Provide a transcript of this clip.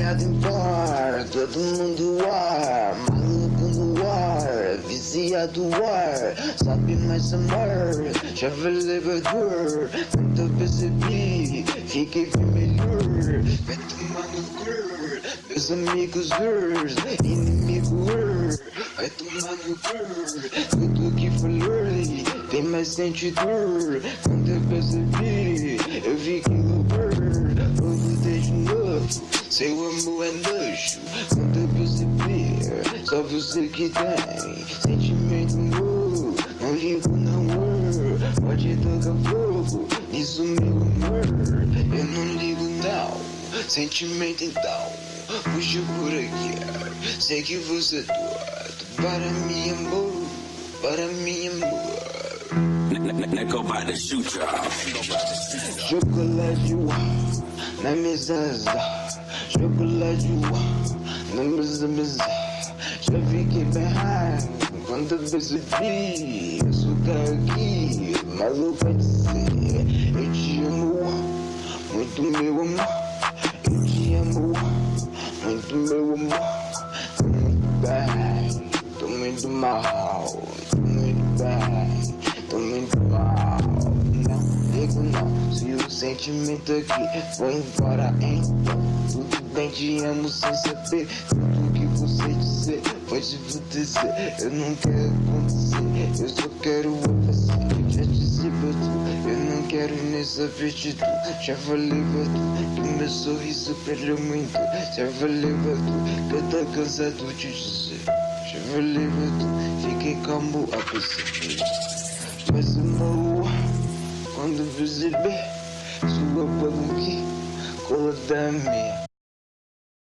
Viciado em bar, todo mundo ar, maluco no ar, viciado ar, sabe mais amar, já falei elevador, quando percebi, fiquei bem melhor, vai tomar no cor, meus amigos inimigo vai tomar no cor, tudo que falei, tem mais sentido, quando eu percebi, eu fiquei louco, vou mudar de novo, seu amor é nojo, quando eu percebi, só você que tem sentimento novo, não ligo não, pode tocar fogo, nisso meu amor, eu não ligo não, sentimento então, puxa por aqui, sei que você é doido, para mim amor, para mim amor. Nego vai the shoot y'all. Chocolate na mesa, chocolate na mesa, já fiquei bem high quando eu percebi, açúcar aqui, maluco vai dizer, eu te amo, muito meu amor, eu te amo, muito meu amor, tô muito bem, tô muito mal, tô muito bem. Tô muito mal, não ligo não, se o sentimento aqui foi embora então, tudo bem, te amo sem saber, tudo que você dizer, pode acontecer, eu não quero acontecer, eu só quero você, já disse pra tu, eu não quero nem saber de tu, já falei pra tu, que meu sorriso perdeu muito, já falei pra tu, que eu tô cansado de dizer, já falei pra tu, fiquei calmo a perceber. Mas amor, quando perceber sua boca aqui, cola da minha,